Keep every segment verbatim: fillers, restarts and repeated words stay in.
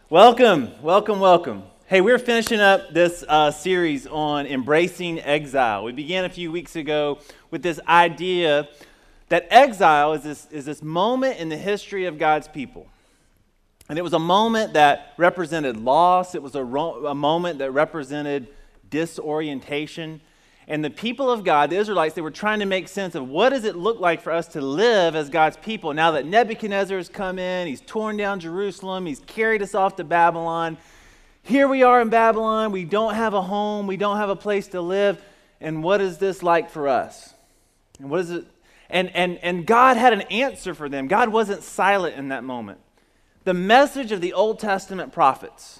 Welcome, welcome, welcome. Hey, we're finishing up this uh, series on embracing exile. We began a few weeks ago with this idea that exile is this, is this moment in the history of God's people. And it was a moment that represented loss. It was a, ro- a moment that represented disorientation. And the people of God, the Israelites, they were trying to make sense of what does it look like for us to live as God's people now that Nebuchadnezzar has come in, he's torn down Jerusalem, he's carried us off to Babylon. Here we are in Babylon, we don't have a home, we don't have a place to live, and what is this like for us? And what is it? And, and, and God had an answer for them. God wasn't silent in that moment. The message of the Old Testament prophets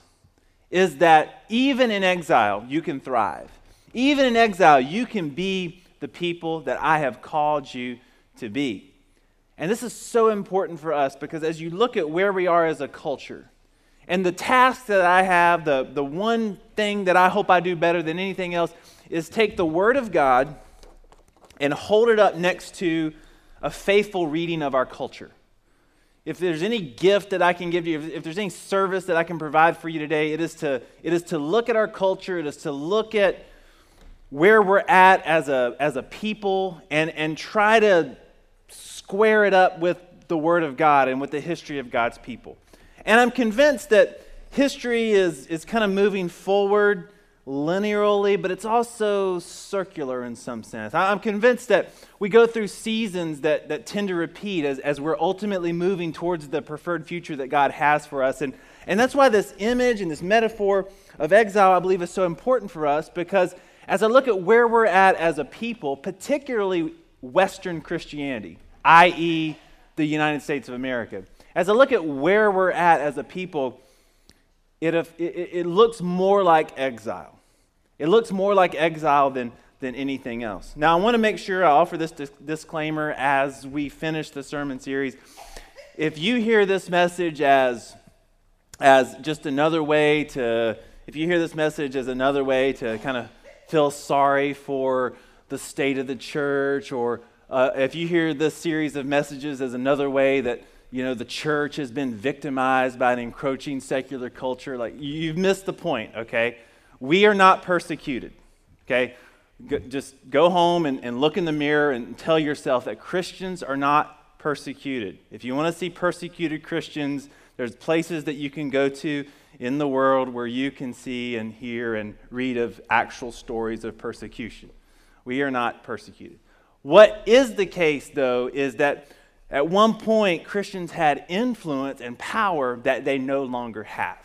is that even in exile, you can thrive. Even in exile, you can be the people that I have called you to be. And this is so important for us because as you look at where we are as a culture, and the task that I have, the, the one thing that I hope I do better than anything else is take the Word of God and hold it up next to a faithful reading of our culture. If there's any gift that I can give you, if, if there's any service that I can provide for you today, it is to, it is to look at our culture, it is to look at where we're at as a as a people and, and try to square it up with the Word of God and with the history of God's people. And I'm convinced that history is, is kind of moving forward linearly, but it's also circular in some sense. I'm convinced that we go through seasons that, that tend to repeat as, as we're ultimately moving towards the preferred future that God has for us. And, and that's why this image and this metaphor of exile, I believe, is so important for us because as I look at where we're at as a people, particularly Western Christianity, that is the United States of America, as I look at where we're at as a people, it, it, it looks more like exile. It looks more like exile than, than anything else. Now, I want to make sure I offer this dis- disclaimer as we finish the sermon series. If you hear this message as, as just another way to, if you hear this message as another way to kind of feel sorry for the state of the church, or uh, if you hear this series of messages as another way that, you know, the church has been victimized by an encroaching secular culture, like you've missed the point, okay? We are not persecuted, okay? Go, just go home and, and look in the mirror and tell yourself that Christians are not persecuted. If you want to see persecuted Christians, there's places that you can go to in the world where you can see and hear and read of actual stories of persecution. We are not persecuted. What is the case, though, is that at one point Christians had influence and power that they no longer have.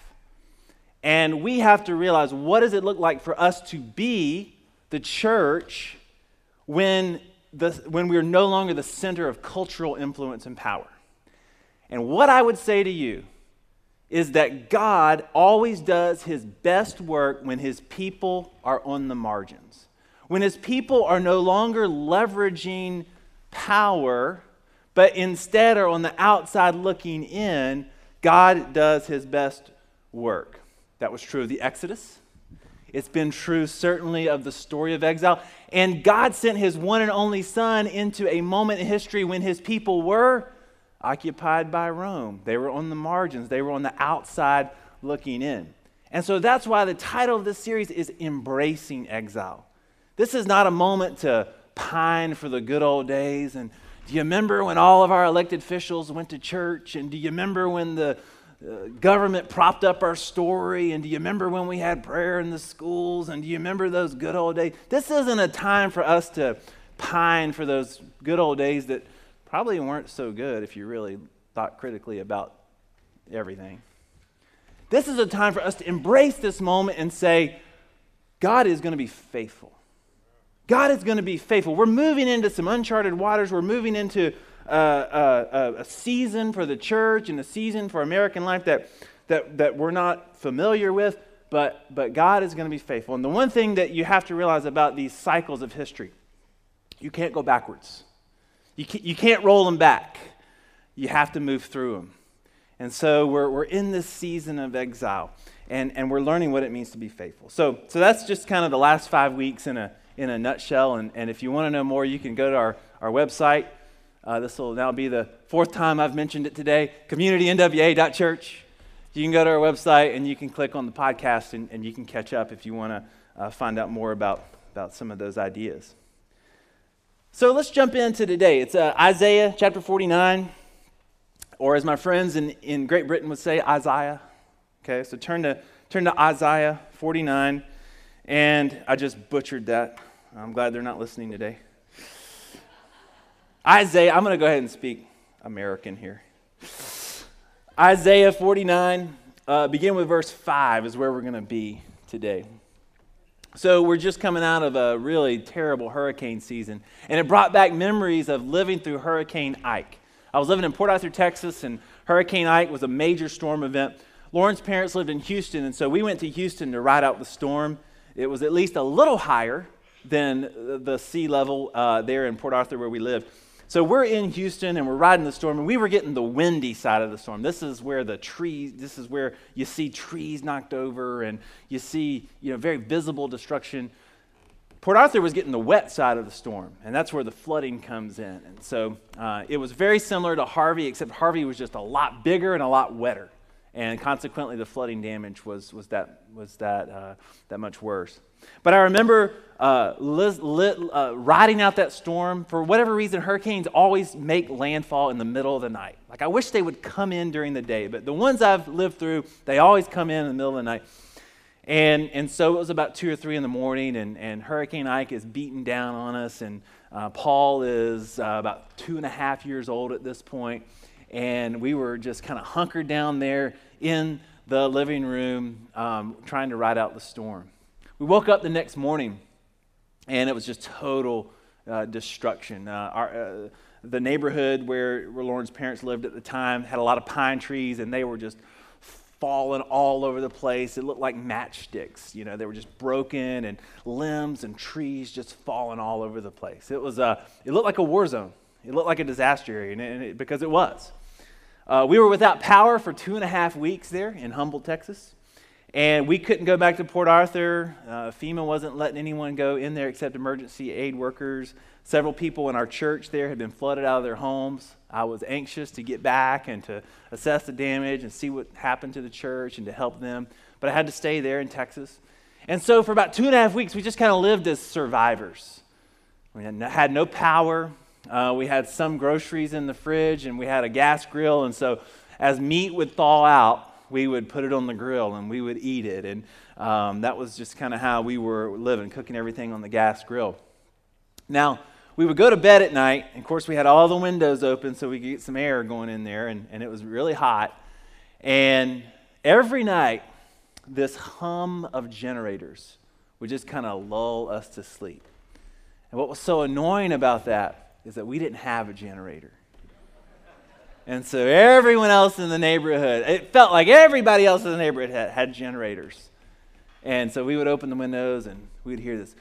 And we have to realize, what does it look like for us to be the church when, the, when we're no longer the center of cultural influence and power? And what I would say to you is that God always does his best work when his people are on the margins. When his people are no longer leveraging power, but instead are on the outside looking in, God does his best work. That was true of the Exodus. It's been true certainly of the story of exile. And God sent his one and only Son into a moment in history when his people were occupied by Rome. They were on the margins. They were on the outside looking in. And so that's why the title of this series is Embracing Exile. This is not a moment to pine for the good old days. And do you remember when all of our elected officials went to church? And do you remember when the uh, government propped up our story? And do you remember when we had prayer in the schools? And do you remember those good old days? This isn't a time for us to pine for those good old days that probably weren't so good if you really thought critically about everything. This is a time for us to embrace this moment and say, God is going to be faithful. God is going to be faithful. We're moving into some uncharted waters. We're moving into uh, uh, a season for the church and a season for American life that, that, that we're not familiar with, but, but God is going to be faithful. And the one thing that you have to realize about these cycles of history, you can't go backwards. You can't, you can't roll them back. You have to move through them. And so we're we're in this season of exile, and, and we're learning what it means to be faithful. So so that's just kind of the last five weeks in a in a nutshell. And, and if you want to know more, you can go to our, our website. Uh, this will now be the fourth time I've mentioned it today, community N W A dot church. you can go to our website and you can click on the podcast and, and you can catch up if you want to uh, find out more about, about some of those ideas. So let's jump into today. It's uh, Isaiah chapter forty-nine, or as my friends in, in Great Britain would say, Isaiah. Okay, so turn to turn to Isaiah forty-nine, and I just butchered that. I'm glad they're not listening today. Isaiah, I'm going to go ahead and speak American here. Isaiah forty-nine, uh, begin with verse five is where we're going to be today. So we're just coming out of a really terrible hurricane season, and it brought back memories of living through Hurricane Ike. I was living in Port Arthur, Texas, and Hurricane Ike was a major storm event. Lauren's parents lived in Houston, and so we went to Houston to ride out the storm. It was at least a little higher than the sea level uh, there in Port Arthur where we lived. So we're in Houston, and we're riding the storm, and we were getting the windy side of the storm. This is where the trees, this is where you see trees knocked over, and you see, you know, very visible destruction. Port Arthur was getting the wet side of the storm, and that's where the flooding comes in. And so uh, it was very similar to Harvey, except Harvey was just a lot bigger and a lot wetter. And consequently, the flooding damage was was that was that uh, that much worse. But I remember uh, li- li- uh, riding out that storm. For whatever reason, hurricanes always make landfall in the middle of the night. Like, I wish they would come in during the day, but the ones I've lived through, they always come in in the middle of the night. And and so it was about two or three in the morning, and, and Hurricane Ike is beating down on us, and uh, Paul is uh, about two and a half years old at this point. And we were just kind of hunkered down there in the living room um, trying to ride out the storm. We woke up the next morning, and it was just total uh, destruction. Uh, our, uh, the neighborhood where, where Lauren's parents lived at the time had a lot of pine trees, and they were just falling all over the place. It looked like matchsticks. You know, they were just broken, and limbs and trees just falling all over the place. It was uh, it looked like a war zone. It looked like a disaster area, and it, and it, because it was. Uh, we were without power for two and a half weeks there in Humboldt, Texas, and we couldn't go back to Port Arthur. Uh, FEMA wasn't letting anyone go in there except emergency aid workers. Several people in our church there had been flooded out of their homes. I was anxious to get back and to assess the damage and see what happened to the church and to help them, but I had to stay there in Texas. And so for about two and a half weeks, we just kind of lived as survivors. We had no, had no power. Uh, we had some groceries in the fridge, and we had a gas grill, and so as meat would thaw out, we would put it on the grill, and we would eat it, and um, that was just kind of how we were living, cooking everything on the gas grill. Now, we would go to bed at night, and of course we had all the windows open so we could get some air going in there, and, and it was really hot, and every night, this hum of generators would just kind of lull us to sleep. And what was so annoying about that is that we didn't have a generator. And so everyone else in the neighborhood, it felt like everybody else in the neighborhood had, had generators. And so we would open the windows and we'd hear this.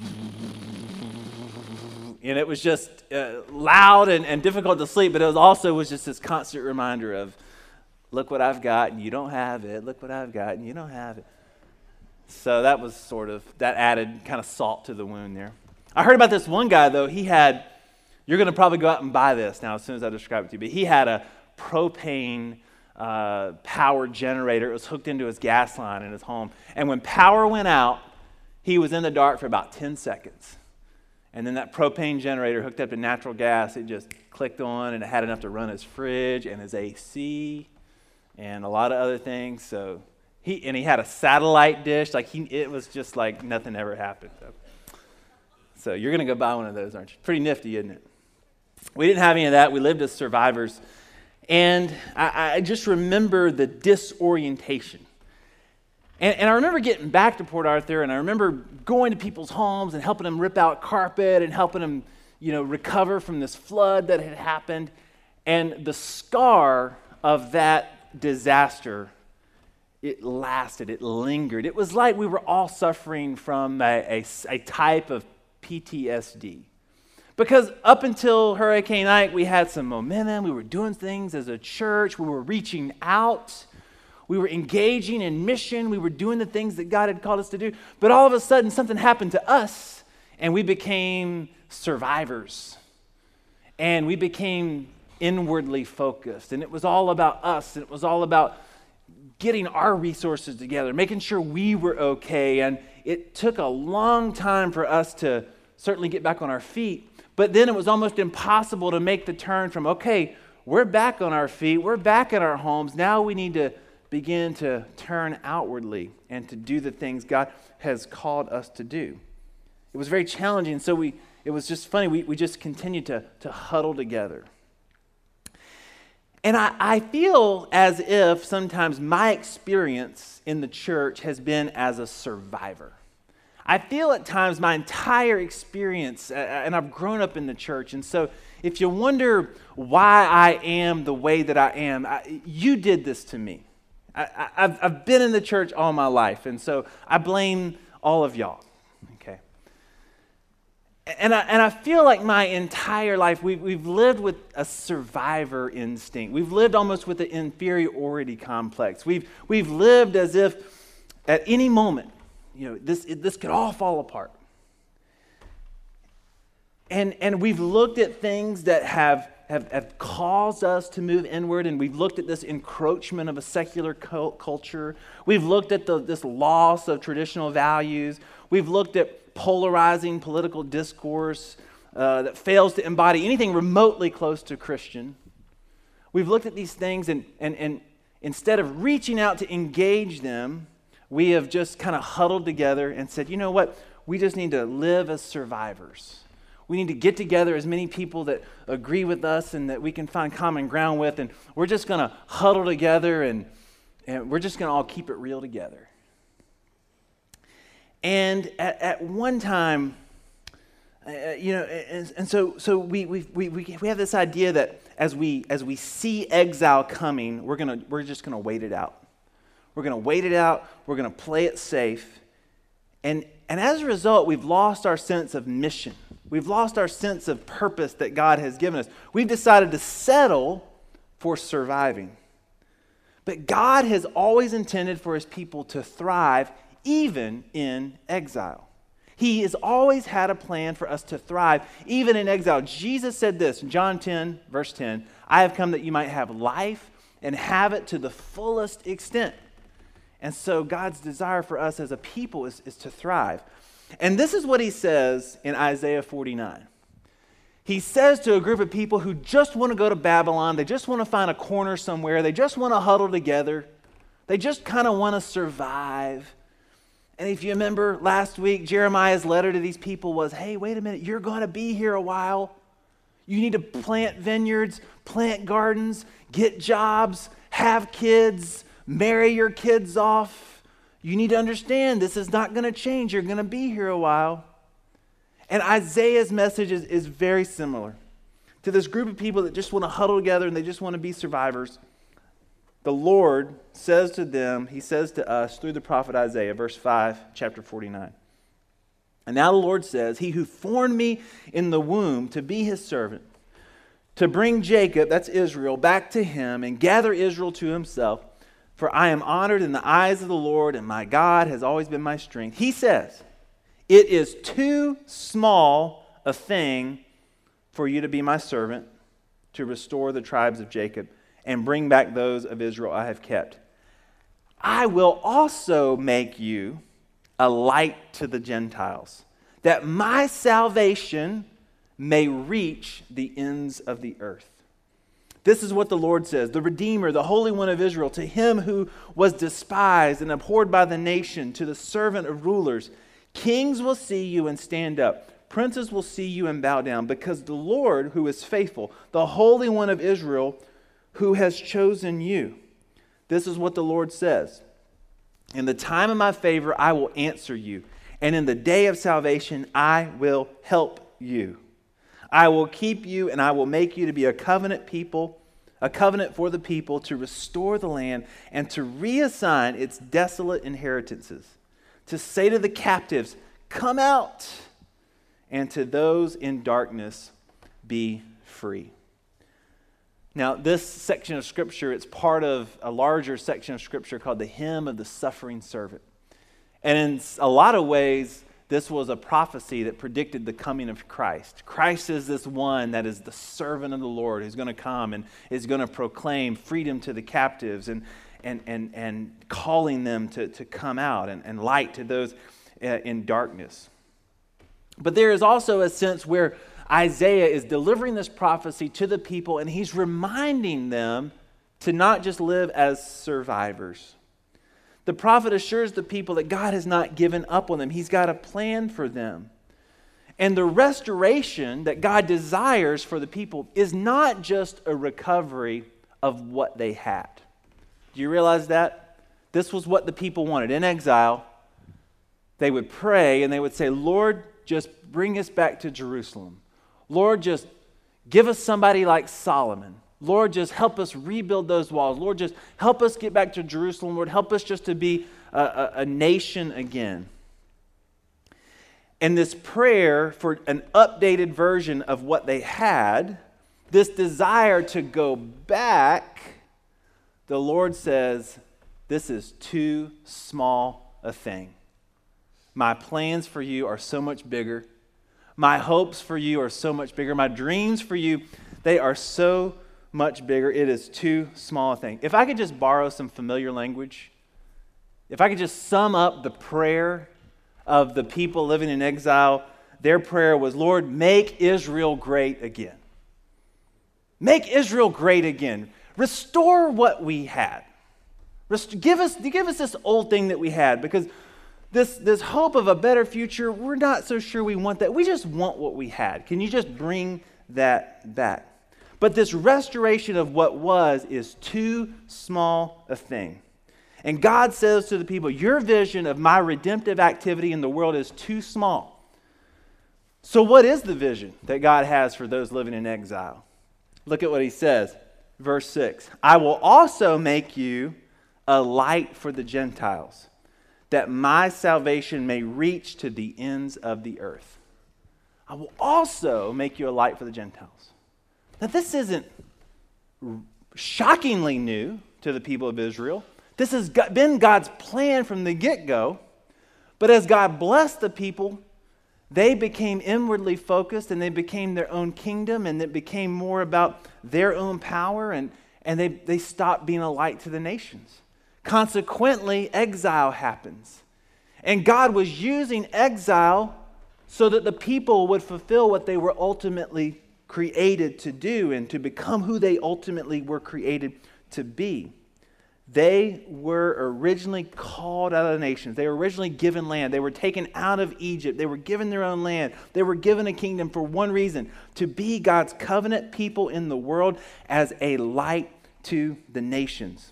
And it was just uh, loud and, and difficult to sleep, but it was also was just this constant reminder of, look what I've got and you don't have it. Look what I've got and you don't have it. So that was sort of, that added kind of salt to the wound there. I heard about this one guy, though. He had, you're going to probably go out and buy this now as soon as I describe it to you, but he had a propane uh, power generator. It was hooked into his gas line in his home. And when power went out, he was in the dark for about ten seconds. And then that propane generator hooked up to natural gas, it just clicked on, and it had enough to run his fridge and his A C and a lot of other things. So he and he had a satellite dish. Like he, it was just like nothing ever happened. So, so you're going to go buy one of those, aren't you? Pretty nifty, isn't it? We didn't have any of that. We lived as survivors. And I, I just remember the disorientation. And, and I remember getting back to Port Arthur, and I remember going to people's homes and helping them rip out carpet and helping them, you know, recover from this flood that had happened. And the scar of that disaster, it lasted, it lingered. It was like we were all suffering from a, a, a type of P T S D. Because up until Hurricane Ike, we had some momentum. We were doing things as a church. We were reaching out. We were engaging in mission. We were doing the things that God had called us to do. But all of a sudden, something happened to us, and we became survivors. And we became inwardly focused. And it was all about us. And it was all about getting our resources together, making sure we were okay. And it took a long time for us to certainly get back on our feet. But then it was almost impossible to make the turn from, okay, we're back on our feet, we're back in our homes. Now we need to begin to turn outwardly and to do the things God has called us to do. It was very challenging. So we, it was just funny. We, we just continued to, to huddle together. And I, I feel as if sometimes my experience in the church has been as a survivor. I feel at times my entire experience, uh, and I've grown up in the church, and so if you wonder why I am the way that I am, I, you did this to me. I, I, I've, I've been in the church all my life, and so I blame all of y'all. Okay. And I, and I feel like my entire life, we've, we've lived with a survivor instinct. We've lived almost with an inferiority complex. We've, we've lived as if at any moment, you know, this, it, this could all fall apart. And, and we've looked at things that have, have, have caused us to move inward, and we've looked at this encroachment of a secular culture. We've looked at the, this loss of traditional values. We've looked at polarizing political discourse uh, that fails to embody anything remotely close to Christian. We've looked at these things, and, and, and instead of reaching out to engage them, we have just kind of huddled together and said, you know what? We just need to live as survivors. We need to get together as many people that agree with us and that we can find common ground with, and we're just going to huddle together, and, and we're just going to all keep it real together. And at, at one time, uh, you know, and, and so so we we we we have this idea that as we as we see exile coming, we're gonna we're just gonna wait it out. We're gonna wait it out. We're gonna play it safe, and and as a result, we've lost our sense of mission. We've lost our sense of purpose that God has given us. We've decided to settle for surviving. But God has always intended for his people to thrive even in exile. He has always had a plan for us to thrive even in exile. Jesus said this in John ten, verse ten, I have come that you might have life and have it to the fullest extent. And so God's desire for us as a people is, is to thrive. And this is what he says in Isaiah forty-nine. He says to a group of people who just want to go to Babylon, they just want to find a corner somewhere, they just want to huddle together, they just kind of want to survive. And if you remember last week, Jeremiah's letter to these people was, hey, wait a minute, you're going to be here a while. You need to plant vineyards, plant gardens, get jobs, have kids, marry your kids off. You need to understand this is not going to change. You're going to be here a while. And Isaiah's message is, is very similar to this group of people that just want to huddle together and they just want to be survivors. The Lord says to them, he says to us through the prophet Isaiah, verse five, chapter forty-nine. And now the Lord says, he who formed me in the womb to be his servant, to bring Jacob, that's Israel, back to him and gather Israel to himself, for I am honored in the eyes of the Lord, and my God has always been my strength. He says, it is too small a thing for you to be my servant, to restore the tribes of Jacob and bring back those of Israel I have kept. I will also make you a light to the Gentiles, that my salvation may reach the ends of the earth. This is what the Lord says, the Redeemer, the Holy One of Israel, to him who was despised and abhorred by the nation, to the servant of rulers. Kings will see you and stand up. Princes will see you and bow down, because the Lord, who is faithful, the Holy One of Israel, who has chosen you. This is what the Lord says. In the time of my favor, I will answer you. And in the day of salvation, I will help you. I will keep you and I will make you to be a covenant people, a covenant for the people, to restore the land and to reassign its desolate inheritances. To say to the captives, come out, and to those in darkness, be free. Now, this section of Scripture, it's part of a larger section of Scripture called the Hymn of the Suffering Servant. And in a lot of ways, this was a prophecy that predicted the coming of Christ. Christ is this one that is the servant of the Lord who's going to come and is going to proclaim freedom to the captives. And, and, and, and calling them to, to come out and, and light to those uh, in darkness. But there is also a sense where Isaiah is delivering this prophecy to the people, and he's reminding them to not just live as survivors. The prophet assures the people that God has not given up on them. He's got a plan for them. And the restoration that God desires for the people is not just a recovery of what they had. Do you realize that? This was what the people wanted. In exile, they would pray and they would say, Lord, just bring us back to Jerusalem. Lord, just give us somebody like Solomon. Lord, just help us rebuild those walls. Lord, just help us get back to Jerusalem. Lord, help us just to be a, a, a nation again. And this prayer for an updated version of what they had, this desire to go back, the Lord says, this is too small a thing. My plans for you are so much bigger. My hopes for you are so much bigger. My dreams for you, they are so much bigger. It is too small a thing. If I could just borrow some familiar language, if I could just sum up the prayer of the people living in exile, their prayer was, Lord, make Israel great again. Make Israel great again. Restore what we had. Rest- give us, give us this old thing that we had, because this, this hope of a better future, we're not so sure we want that. We just want what we had. Can you just bring that back? But this restoration of what was is too small a thing. And God says to the people, your vision of my redemptive activity in the world is too small. So what is the vision that God has for those living in exile? Look at what he says, verse six. I will also make you a light for the Gentiles, that my salvation may reach to the ends of the earth. I will also make you a light for the Gentiles. Now, this isn't shockingly new to the people of Israel. This has been God's plan from the get-go. But as God blessed the people, they became inwardly focused, and they became their own kingdom, and it became more about their own power, and, and they, they stopped being a light to the nations. Consequently, exile happens. And God was using exile so that the people would fulfill what they were ultimately created to do and to become who they ultimately were created to be. They were originally called out of the nations. They were originally given land. They were taken out of Egypt. They were given their own land. They were given a kingdom for one reason, to be God's covenant people in the world as a light to the nations.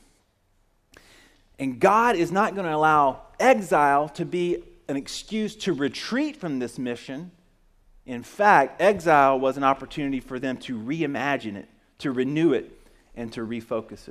And God is not going to allow exile to be an excuse to retreat from this mission. In fact, exile was an opportunity for them to reimagine it, to renew it, and to refocus it.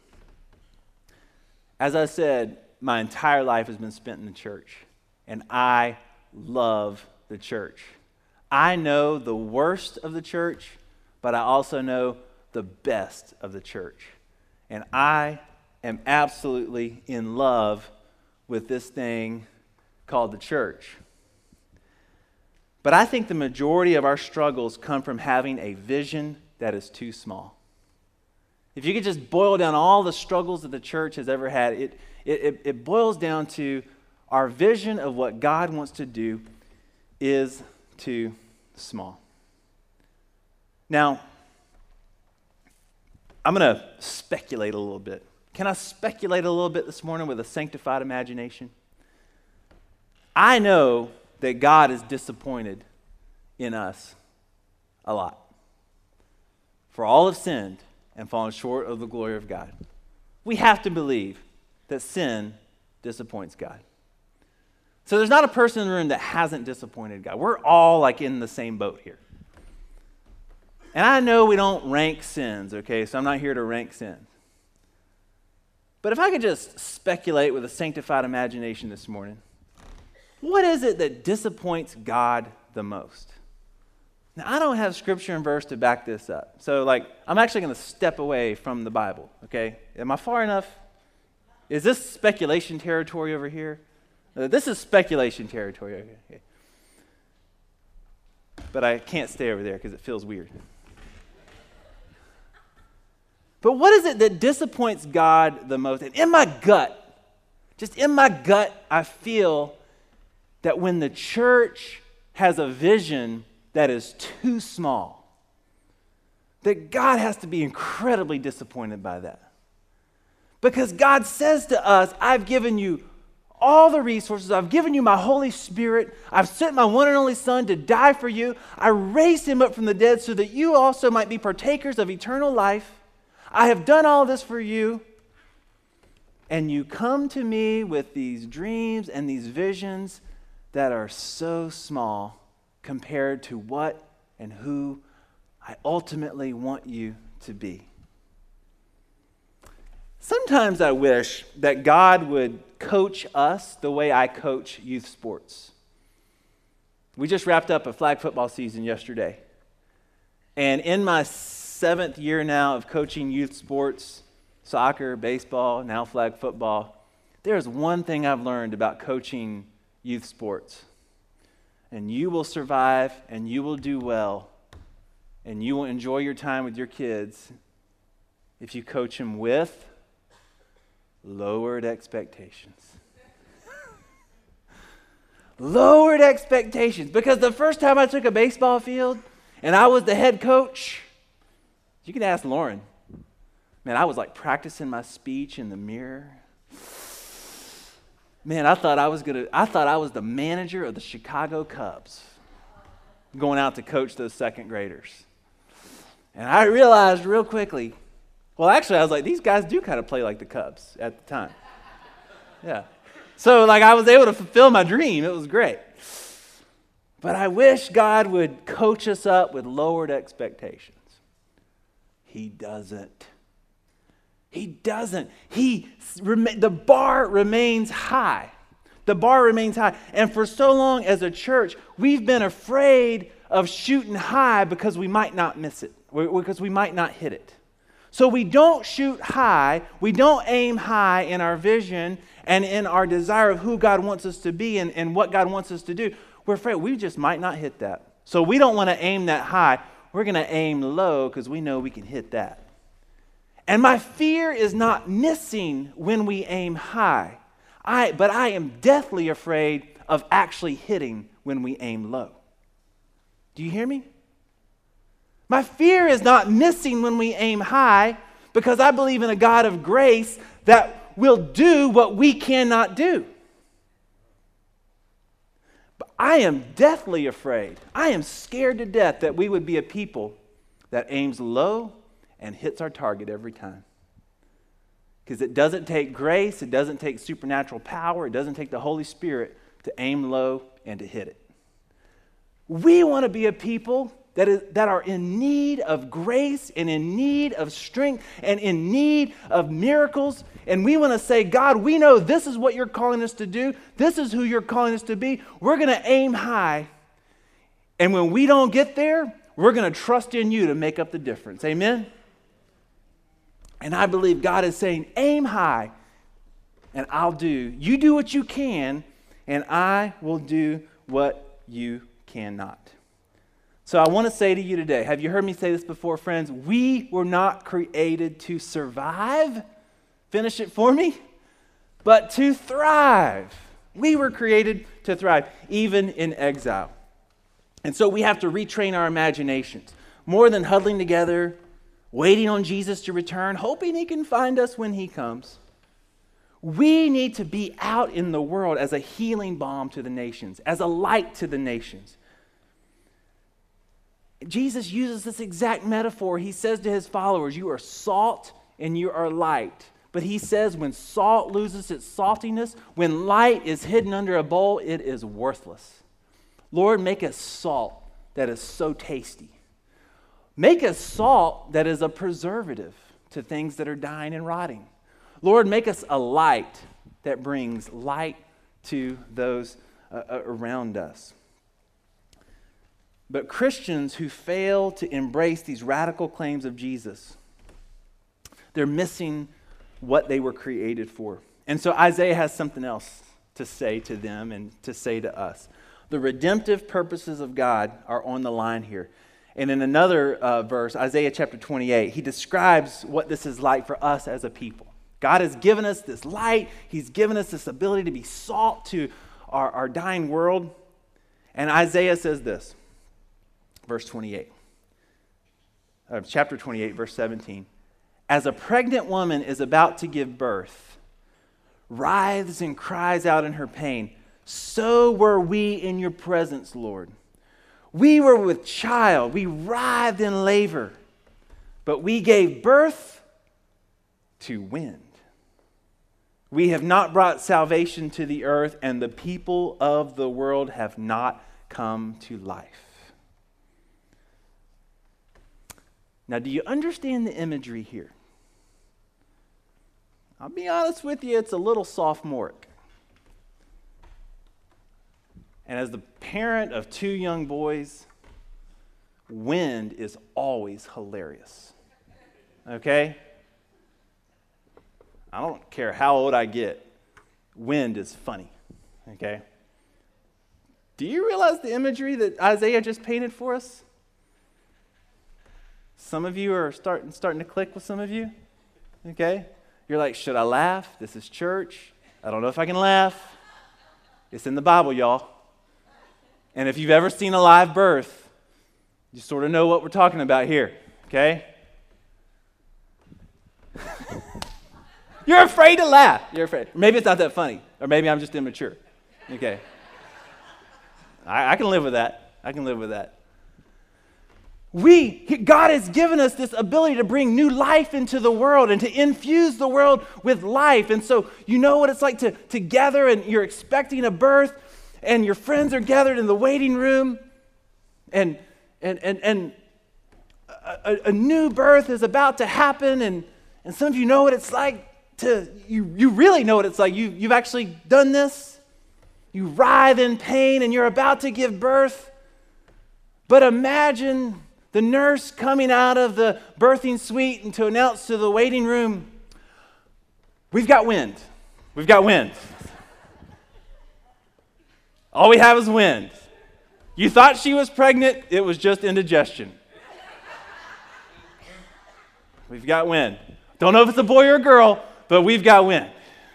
As I said, my entire life has been spent in the church, and I love the church. I know the worst of the church, but I also know the best of the church. And I am absolutely in love with this thing called the church. But I think the majority of our struggles come from having a vision that is too small. If you could just boil down all the struggles that the church has ever had, it, it, it boils down to our vision of what God wants to do is too small. Now, I'm going to speculate a little bit. Can I speculate a little bit this morning with a sanctified imagination? I know that God is disappointed in us a lot. For all have sinned and fallen short of the glory of God. We have to believe that sin disappoints God. So there's not a person in the room that hasn't disappointed God. We're all like in the same boat here. And I know we don't rank sins, okay? So I'm not here to rank sins. But if I could just speculate with a sanctified imagination this morning, what is it that disappoints God the most? Now, I don't have scripture and verse to back this up. So, like, I'm actually going to step away from the Bible, okay? Am I far enough? Is this speculation territory over here? Uh, this is speculation territory over here. Okay. But I can't stay over there because it feels weird. But what is it that disappoints God the most? And in my gut, just in my gut, I feel that when the church has a vision that is too small, that God has to be incredibly disappointed by that. Because God says to us, I've given you all the resources. I've given you my Holy Spirit. I've sent my one and only Son to die for you. I raised him up from the dead so that you also might be partakers of eternal life. I have done all this for you. And you come to me with these dreams and these visions that are so small compared to what and who I ultimately want you to be. Sometimes I wish that God would coach us the way I coach youth sports. We just wrapped up a flag football season yesterday. And in my seventh year now of coaching youth sports, soccer, baseball, now flag football, there's one thing I've learned about coaching youth sports. And you will survive and you will do well and you will enjoy your time with your kids if you coach them with lowered expectations. Lowered expectations. Because the first time I took a baseball field and I was the head coach, you can ask Lauren. Man, I was like practicing my speech in the mirror. Man, I thought I was gonna, I thought I was the manager of the Chicago Cubs going out to coach those second graders. And I realized real quickly, well, actually, I was like, these guys do kind of play like the Cubs at the time. Yeah. So, like, I was able to fulfill my dream. It was great. But I wish God would coach us up with lowered expectations. He doesn't. He doesn't. He the bar remains high. The bar remains high. And for so long as a church, we've been afraid of shooting high because we might not miss it, because we might not hit it. So we don't shoot high, we don't aim high in our vision and in our desire of who God wants us to be and, and what God wants us to do. We're afraid we just might not hit that. So we don't want to aim that high. We're going to aim low because we know we can hit that. And my fear is not missing when we aim high, I, but I am deathly afraid of actually hitting when we aim low. Do you hear me? My fear is not missing when we aim high because I believe in a God of grace that will do what we cannot do. But I am deathly afraid. I am scared to death that we would be a people that aims low and hits our target every time. Because it doesn't take grace, it doesn't take supernatural power, it doesn't take the Holy Spirit to aim low and to hit it. We want to be a people that is that are in need of grace and in need of strength and in need of miracles. And we want to say, God, we know this is what you're calling us to do. This is who you're calling us to be. We're going to aim high. And when we don't get there, we're going to trust in you to make up the difference. Amen? And I believe God is saying, aim high, and I'll do. You do what you can, and I will do what you cannot. So I want to say to you today, have you heard me say this before, friends? We were not created to survive. Finish it for me. But to thrive. We were created to thrive, even in exile. And so we have to retrain our imaginations. More than huddling together, waiting on Jesus to return, hoping he can find us when he comes. We need to be out in the world as a healing balm to the nations, as a light to the nations. Jesus uses this exact metaphor. He says to his followers, you are salt and you are light. But he says when salt loses its saltiness, when light is hidden under a bowl, it is worthless. Lord, make us salt that is so tasty. Make us salt that is a preservative to things that are dying and rotting. Lord, make us a light that brings light to those uh, around us. But Christians who fail to embrace these radical claims of Jesus, they're missing what they were created for. And so Isaiah has something else to say to them and to say to us. The redemptive purposes of God are on the line here. And in another uh, verse, Isaiah chapter twenty-eight, he describes what this is like for us as a people. God has given us this light. He's given us this ability to be salt to our, our dying world. And Isaiah says this, verse twenty-eight, uh, chapter twenty-eight, verse seventeen. As a pregnant woman is about to give birth, writhes and cries out in her pain, so were we in your presence, Lord. We were with child, we writhed in labor, but we gave birth to wind. We have not brought salvation to the earth, and the people of the world have not come to life. Now, do you understand the imagery here? I'll be honest with you, it's a little sophomoric. And as the parent of two young boys, wind is always hilarious. Okay? I don't care how old I get, wind is funny. Okay? Do you realize the imagery that Isaiah just painted for us? Some of you are starting starting to click with some of you. Okay? You're like, should I laugh? This is church. I don't know if I can laugh. It's in the Bible, y'all. And if you've ever seen a live birth, you sort of know what we're talking about here, okay? You're afraid to laugh. You're afraid. Maybe it's not that funny, or maybe I'm just immature, okay? I, I can live with that. I can live with that. We, God has given us this ability to bring new life into the world and to infuse the world with life. And so you know what it's like to, to gather and you're expecting a birth and your friends are gathered in the waiting room and and and, and a, a new birth is about to happen. And, and some of you know what it's like to, you, you really know what it's like. You, you've actually done this. You writhe in pain and you're about to give birth. But imagine the nurse coming out of the birthing suite and to announce to the waiting room, we've got wind. We've got wind. All we have is wind. You thought she was pregnant, it was just indigestion. We've got wind. Don't know if it's a boy or a girl, but we've got wind.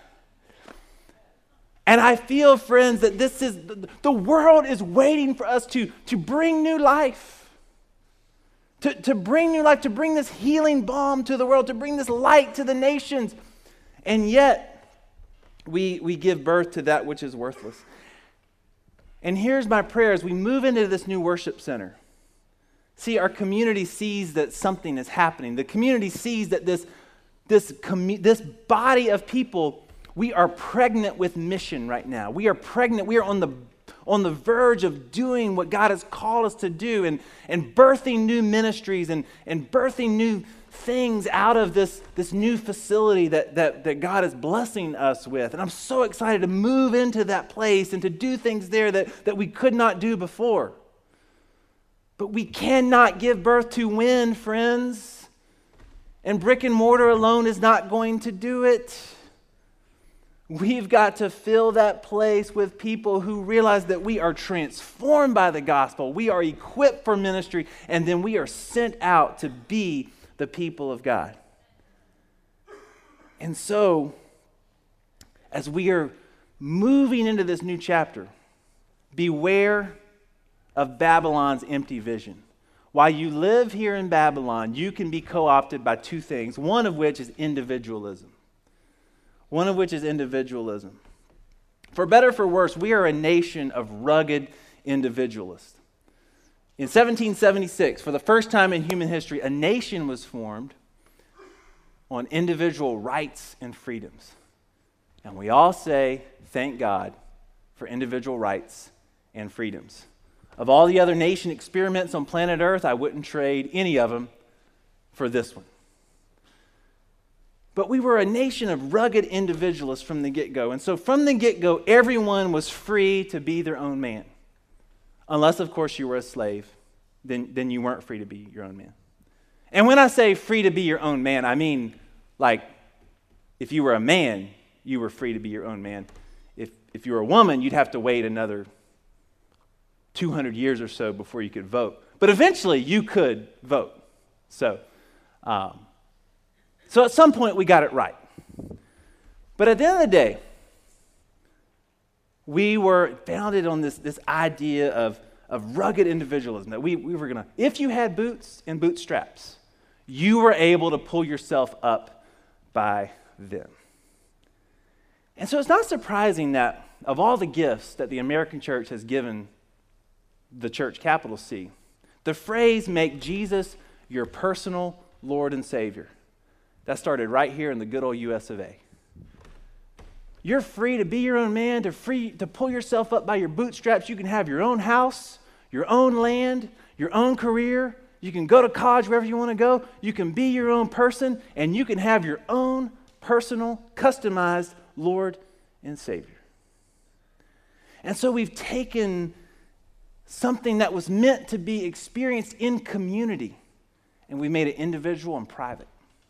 And I feel, friends, that this is, the world is waiting for us to, to bring new life. To, to bring new life, to bring this healing balm to the world, to bring this light to the nations. And yet, we, we give birth to that which is worthless. And here's my prayer as we move into this new worship center. See, our community sees that something is happening. The community sees that this, this, commu- this body of people, we are pregnant with mission right now. We are pregnant. We are on the on the verge of doing what God has called us to do and, and birthing new ministries and, and birthing new things out of this, this new facility that, that, that God is blessing us with. And I'm so excited to move into that place and to do things there that, that we could not do before. But we cannot give birth to wind, friends. And brick and mortar alone is not going to do it. We've got to fill that place with people who realize that we are transformed by the gospel. We are equipped for ministry, and then we are sent out to be the people of God. And so, as we are moving into this new chapter, beware of Babylon's empty vision. While you live here in Babylon, you can be co-opted by two things, one of which is individualism. One of which is individualism. For better or for worse, we are a nation of rugged individualists. In seventeen seventy-six, for the first time in human history, a nation was formed on individual rights and freedoms. And we all say, thank God for individual rights and freedoms. Of all the other nation experiments on planet Earth, I wouldn't trade any of them for this one. But we were a nation of rugged individualists from the get-go. And so from the get-go, everyone was free to be their own man. Unless, of course, you were a slave. Then, then you weren't free to be your own man. And when I say free to be your own man, I mean, like, if you were a man, you were free to be your own man. If, if you were a woman, you'd have to wait another two hundred years or so before you could vote. But eventually you could vote. So, um, so at some point we got it right. But at the end of the day, we were founded on this, this idea of, of rugged individualism, that we, we were going to, if you had boots and bootstraps, you were able to pull yourself up by them. And so it's not surprising that of all the gifts that the American church has given the church, capital C, the phrase, make Jesus your personal Lord and Savior, that started right here in the good old U S of A. You're free to be your own man, to free to pull yourself up by your bootstraps. You can have your own house, your own land, your own career. You can go to college wherever you want to go. You can be your own person, and you can have your own personal, customized Lord and Savior. And so we've taken something that was meant to be experienced in community, and we made it individual and private.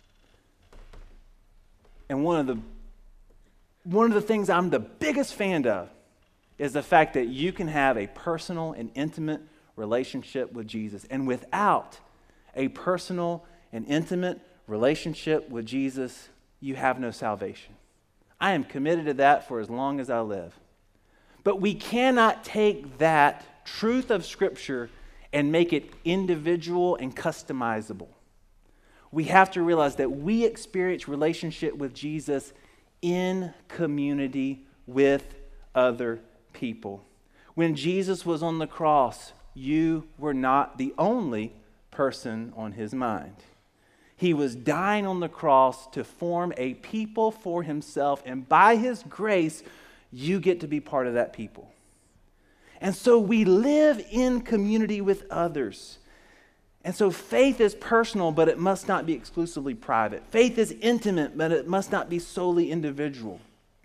And one of the One of the things I'm the biggest fan of is the fact that you can have a personal and intimate relationship with Jesus. And without a personal and intimate relationship with Jesus, you have no salvation. I am committed to that for as long as I live. But we cannot take that truth of Scripture and make it individual and customizable. We have to realize that we experience relationship with Jesus in community with other people. When Jesus was on the cross, you were not the only person on his mind. He was dying on the cross to form a people for himself, and by his grace, you get to be part of that people. And so we live in community with others. And so faith is personal, but it must not be exclusively private. Faith is intimate, but it must not be solely individual.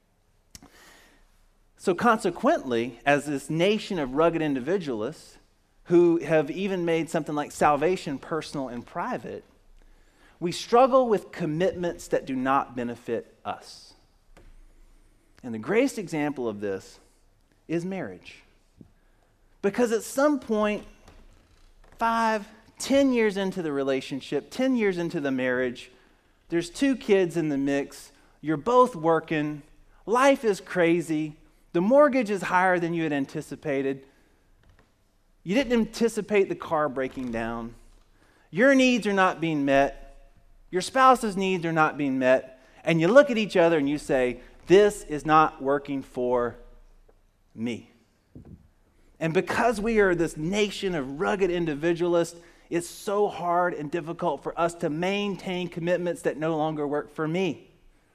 So consequently, as this nation of rugged individualists who have even made something like salvation personal and private, we struggle with commitments that do not benefit us. And the greatest example of this is marriage. Because at some point, five, ten years into the relationship, ten years into the marriage, there's two kids in the mix, you're both working, life is crazy, the mortgage is higher than you had anticipated, you didn't anticipate the car breaking down, your needs are not being met, your spouse's needs are not being met, and you look at each other and you say, this is not working for me. And because we are this nation of rugged individualists, it's so hard and difficult for us to maintain commitments that no longer work for me.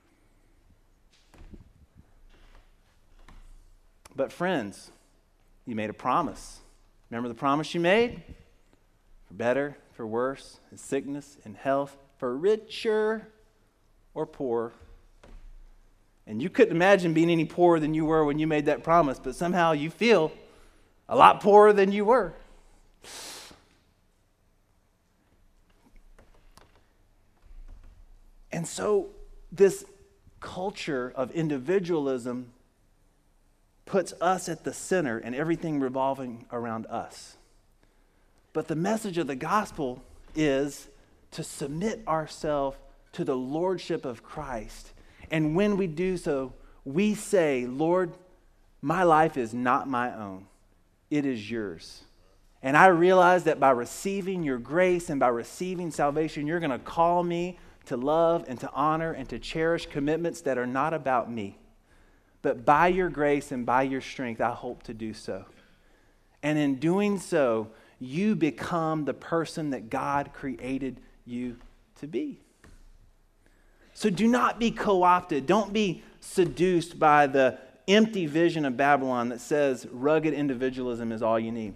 But friends, you made a promise. Remember the promise you made? For better, for worse, in sickness, in health, for richer or poorer. And you couldn't imagine being any poorer than you were when you made that promise, but somehow you feel a lot poorer than you were. And so this culture of individualism puts us at the center and everything revolving around us. But the message of the gospel is to submit ourselves to the lordship of Christ. And when we do so, we say, Lord, my life is not my own. It is yours. And I realize that by receiving your grace and by receiving salvation, you're going to call me to love and to honor and to cherish commitments that are not about me. But by your grace and by your strength, I hope to do so. And in doing so, you become the person that God created you to be. So do not be co-opted. Don't be seduced by the empty vision of Babylon that says rugged individualism is all you need.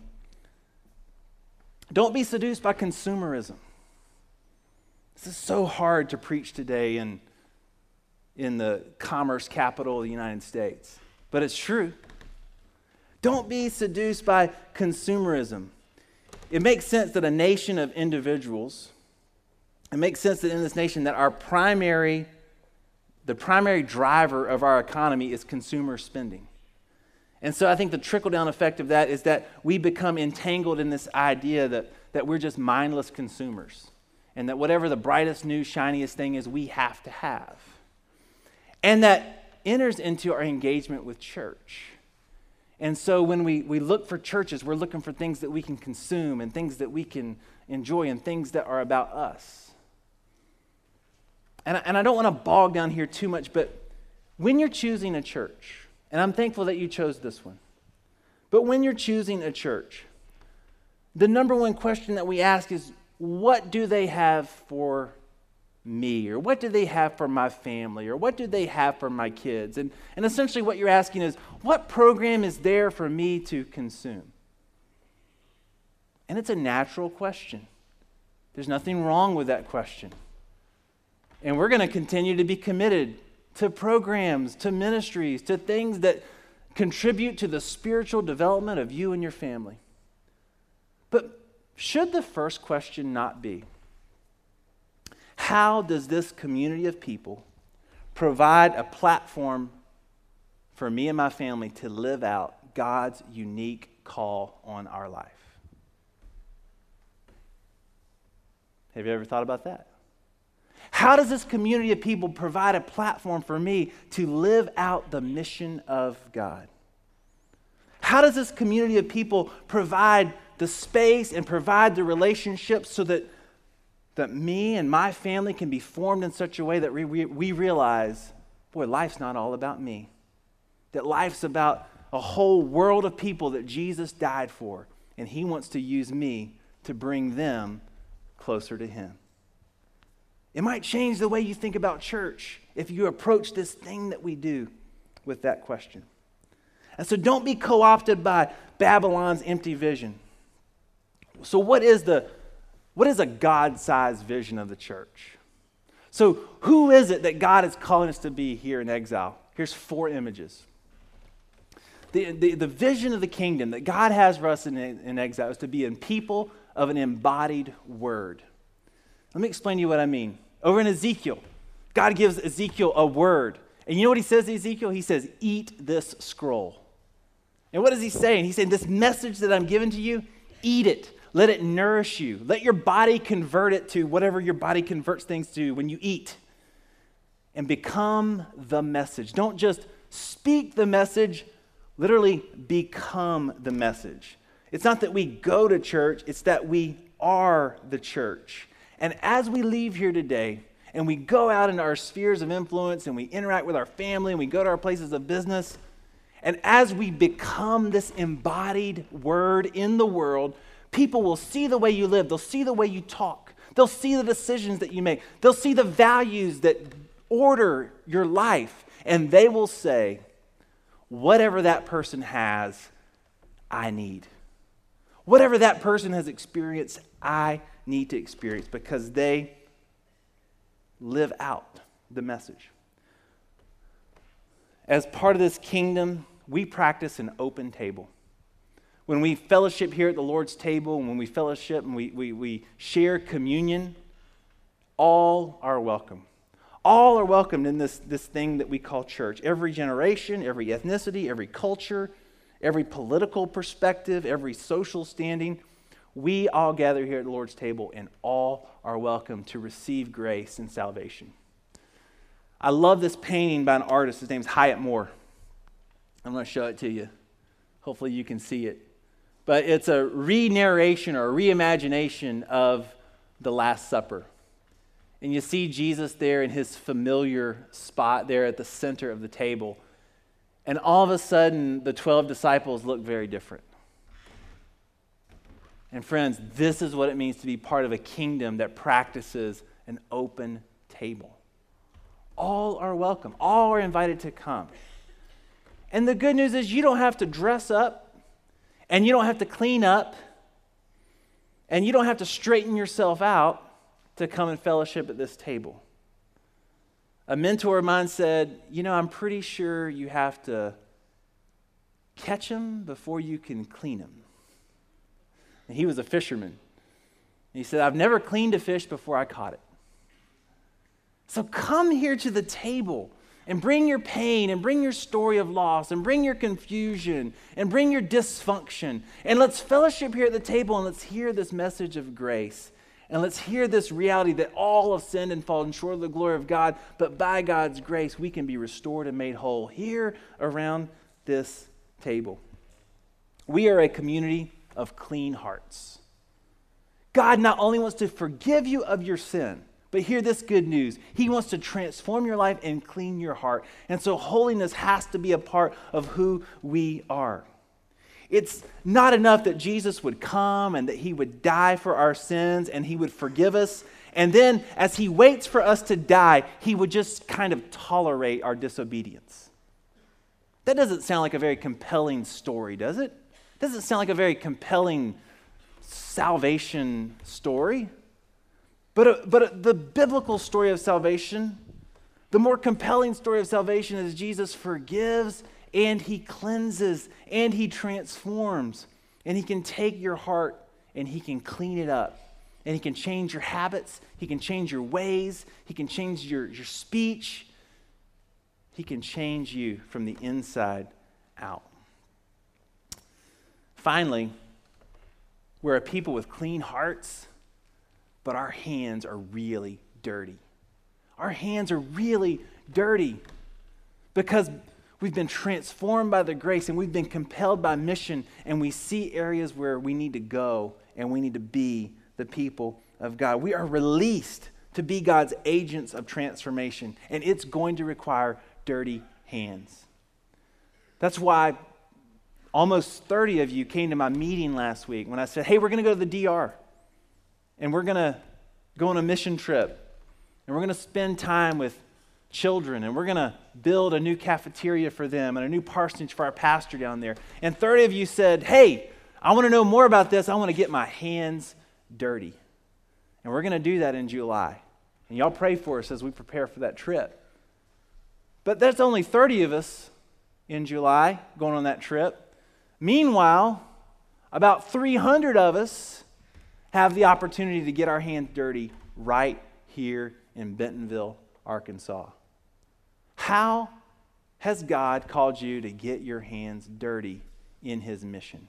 Don't be seduced by consumerism. This is so hard to preach today in, in the commerce capital of the United States, but it's true. Don't be seduced by consumerism. It makes sense that a nation of individuals, it makes sense that in this nation that our primary, the primary driver of our economy is consumer spending. And so I think the trickle-down effect of that is that we become entangled in this idea that, that we're just mindless consumers and that whatever the brightest, new, shiniest thing is, we have to have. And that enters into our engagement with church. And so when we, we look for churches, we're looking for things that we can consume and things that we can enjoy and things that are about us. And I, and I don't want to bog down here too much, but when you're choosing a church, and I'm thankful that you chose this one, but when you're choosing a church, the number one question that we ask is, what do they have for me? Or what do they have for my family? Or what do they have for my kids? And, and essentially what you're asking is, what program is there for me to consume? And it's a natural question. There's nothing wrong with that question. And we're going to continue to be committed to programs, to ministries, to things that contribute to the spiritual development of you and your family. But should the first question not be, how does this community of people provide a platform for me and my family to live out God's unique call on our life? Have you ever thought about that? How does this community of people provide a platform for me to live out the mission of God? How does this community of people provide the space and provide the relationships so that, that me and my family can be formed in such a way that we, we, we realize, boy, life's not all about me. That life's about a whole world of people that Jesus died for, and he wants to use me to bring them closer to him. It might change the way you think about church if you approach this thing that we do with that question. And so don't be co-opted by Babylon's empty vision. So what is the what is a God-sized vision of the church? So who is it that God is calling us to be here in Exile? Here's four images. The, the, the vision of the kingdom that God has for us in, in Exile is to be in people of an embodied word. Let me explain to you what I mean. Over in Ezekiel, God gives Ezekiel a word. And you know what he says to Ezekiel? He says, eat this scroll. And what is he saying? He's saying, this message that I'm giving to you, eat it. Let it nourish you. Let your body convert it to whatever your body converts things to when you eat. And become the message. Don't just speak the message, literally become the message. It's not that we go to church, it's that we are the church. And as we leave here today, and we go out into our spheres of influence, and we interact with our family, and we go to our places of business, and as we become this embodied word in the world, people will see the way you live. They'll see the way you talk. They'll see the decisions that you make. They'll see the values that order your life. And they will say, whatever that person has, I need. Whatever that person has experienced, I need to experience, because they live out the message. As part of this kingdom, we practice an open table. When we fellowship here at the Lord's table, and when we fellowship and we, we, we share communion, all are welcome. All are welcomed in this, this thing that we call church. Every generation, every ethnicity, every culture, every political perspective, every social standing, we all gather here at the Lord's table, and all are welcome to receive grace and salvation. I love this painting by an artist. His name's Hyatt Moore. I'm going to show it to you. Hopefully you can see it. But it's a re-narration or a reimagination of the Last Supper. And you see Jesus there in his familiar spot there at the center of the table. And all of a sudden, the twelve disciples look very different. And friends, this is what it means to be part of a kingdom that practices an open table. All are welcome. All are invited to come. And the good news is you don't have to dress up, and you don't have to clean up, and you don't have to straighten yourself out to come and fellowship at this table. A mentor of mine said, you know, I'm pretty sure you have to catch them before you can clean them. And he was a fisherman. He said, I've never cleaned a fish before I caught it. So come here to the table and bring your pain and bring your story of loss and bring your confusion and bring your dysfunction. And let's fellowship here at the table and let's hear this message of grace. And let's hear this reality that all have sinned and fallen short of the glory of God, but by God's grace we can be restored and made whole here around this table. We are a community of clean hearts. God not only wants to forgive you of your sin, but hear this good news. He wants to transform your life and clean your heart. And so holiness has to be a part of who we are. It's not enough that Jesus would come and that he would die for our sins and he would forgive us. And then as he waits for us to die, he would just kind of tolerate our disobedience. That doesn't sound like a very compelling story, does it? It doesn't sound like a very compelling salvation story. But, uh, but uh, the biblical story of salvation, the more compelling story of salvation is Jesus forgives and he cleanses and he transforms. And he can take your heart and he can clean it up. And he can change your habits. He can change your ways. He can change your, your speech. He can change you from the inside out. Finally, we're a people with clean hearts, but our hands are really dirty. Our hands are really dirty because we've been transformed by the grace and we've been compelled by mission, and we see areas where we need to go and we need to be the people of God. We are released to be God's agents of transformation, and it's going to require dirty hands. That's why almost thirty of you came to my meeting last week when I said, hey, we're going to go to the D R. And we're going to go on a mission trip. And we're going to spend time with children. And we're going to build a new cafeteria for them and a new parsonage for our pastor down there. And thirty of you said, hey, I want to know more about this. I want to get my hands dirty. And we're going to do that in July. And y'all pray for us as we prepare for that trip. But that's only thirty of us in July going on that trip. Meanwhile, about three hundred of us have the opportunity to get our hands dirty right here in Bentonville, Arkansas. How has God called you to get your hands dirty in his mission?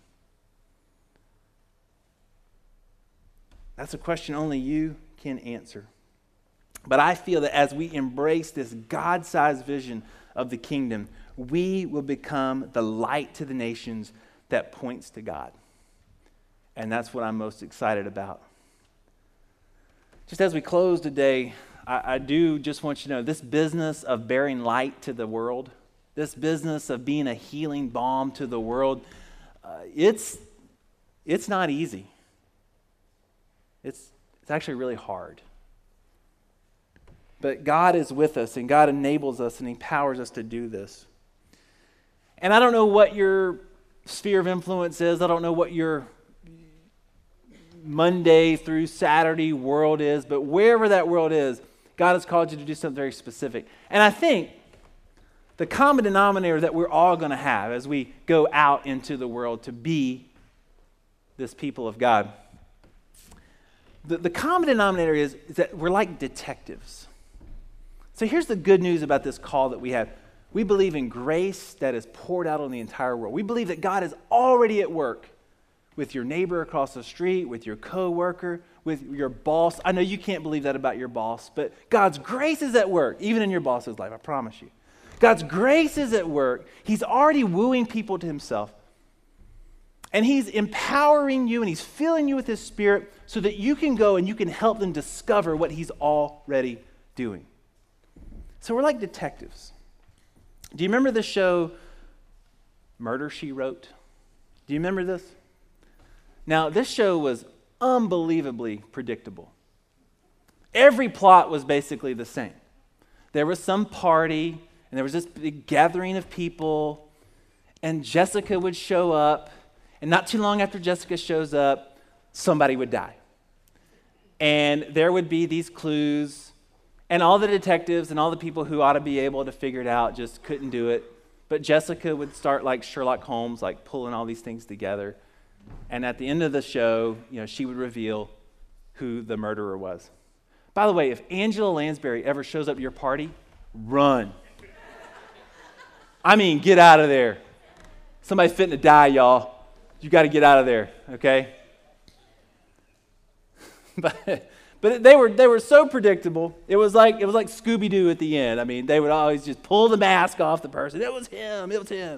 That's a question only you can answer. But I feel that as we embrace this God-sized vision of the kingdom, we will become the light to the nations that points to God. And that's what I'm most excited about. Just as we close today, I, I do just want you to know this business of bearing light to the world, this business of being a healing balm to the world, uh, it's, it's not easy. It's, it's actually really hard. But God is with us, and God enables us and empowers us to do this. And I don't know what your sphere of influence is. I don't know what your Monday through Saturday world is, but wherever that world is, God has called you to do something very specific. And I think the common denominator that we're all going to have as we go out into the world to be this people of God, the, the common denominator is, is that we're like detectives. So here's the good news about this call that we have. We believe in grace that is poured out on the entire world. We believe that God is already at work with your neighbor across the street, with your coworker, with your boss. I know you can't believe that about your boss, but God's grace is at work, even in your boss's life, I promise you. God's grace is at work. He's already wooing people to himself. And he's empowering you and he's filling you with his spirit so that you can go and you can help them discover what he's already doing. So we're like detectives. Do you remember the show Murder, She Wrote? Do you remember this? Now, this show was unbelievably predictable. Every plot was basically the same. There was some party, and there was this big gathering of people, and Jessica would show up, and not too long after Jessica shows up, somebody would die. And there would be these clues, and all the detectives and all the people who ought to be able to figure it out just couldn't do it. But Jessica would start like Sherlock Holmes, like pulling all these things together. And at the end of the show, you know, she would reveal who the murderer was. By the way, if Angela Lansbury ever shows up at your party, run. I mean, get out of there. Somebody's fitting to die, y'all. You got to get out of there, okay? But but they were they were so predictable. It was like it was like Scooby-Doo at the end. I mean, they would always just pull the mask off the person. It was him. It was him.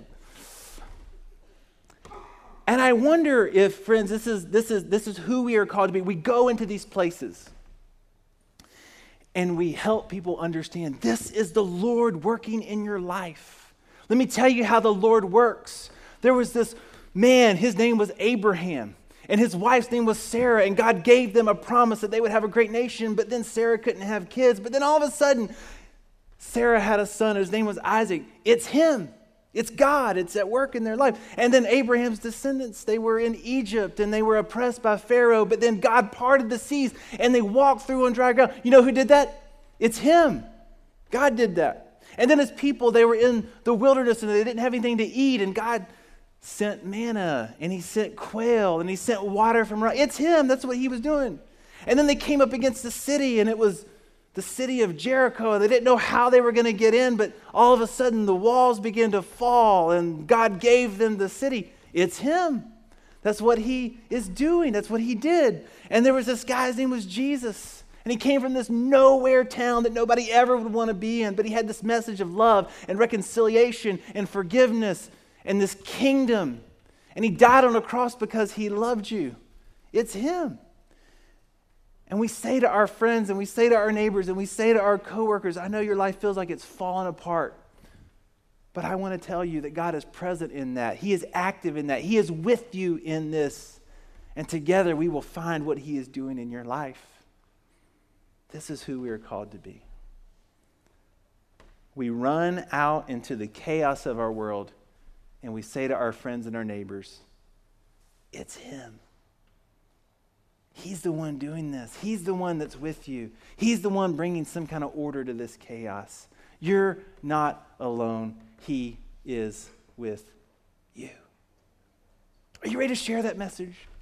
And I wonder if, friends, this is this is this is who we are called to be. We go into these places and we help people understand this is the Lord working in your life. Let me tell you how the Lord works. There was this man, his name was Abraham, and his wife's name was Sarah, and God gave them a promise that they would have a great nation, but then Sarah couldn't have kids. But then all of a sudden, Sarah had a son, his name was Isaac. It's him. It's God. It's at work in their life. And then Abraham's descendants, they were in Egypt, and they were oppressed by Pharaoh, but then God parted the seas, and they walked through on dry ground. You know who did that? It's him. God did that. And then his people, they were in the wilderness, and they didn't have anything to eat, and God sent manna, and he sent quail, and he sent water from rock. It's him. That's what he was doing. And then they came up against the city, and it was the city of Jericho. They didn't know how they were going to get in, but all of a sudden the walls began to fall, and God gave them the city. It's him. That's what he is doing. That's what he did. And there was this guy, his name was Jesus. And he came from this nowhere town that nobody ever would want to be in, but he had this message of love and reconciliation and forgiveness and this kingdom. And he died on a cross because he loved you. It's him. And we say to our friends and we say to our neighbors and we say to our coworkers, I know your life feels like it's falling apart, but I want to tell you that God is present in that. He is active in that. He is with you in this. And together we will find what he is doing in your life. This is who we are called to be. We run out into the chaos of our world and we say to our friends and our neighbors, it's him. He's the one doing this. He's the one that's with you. He's the one bringing some kind of order to this chaos. You're not alone. He is with you. Are you ready to share that message?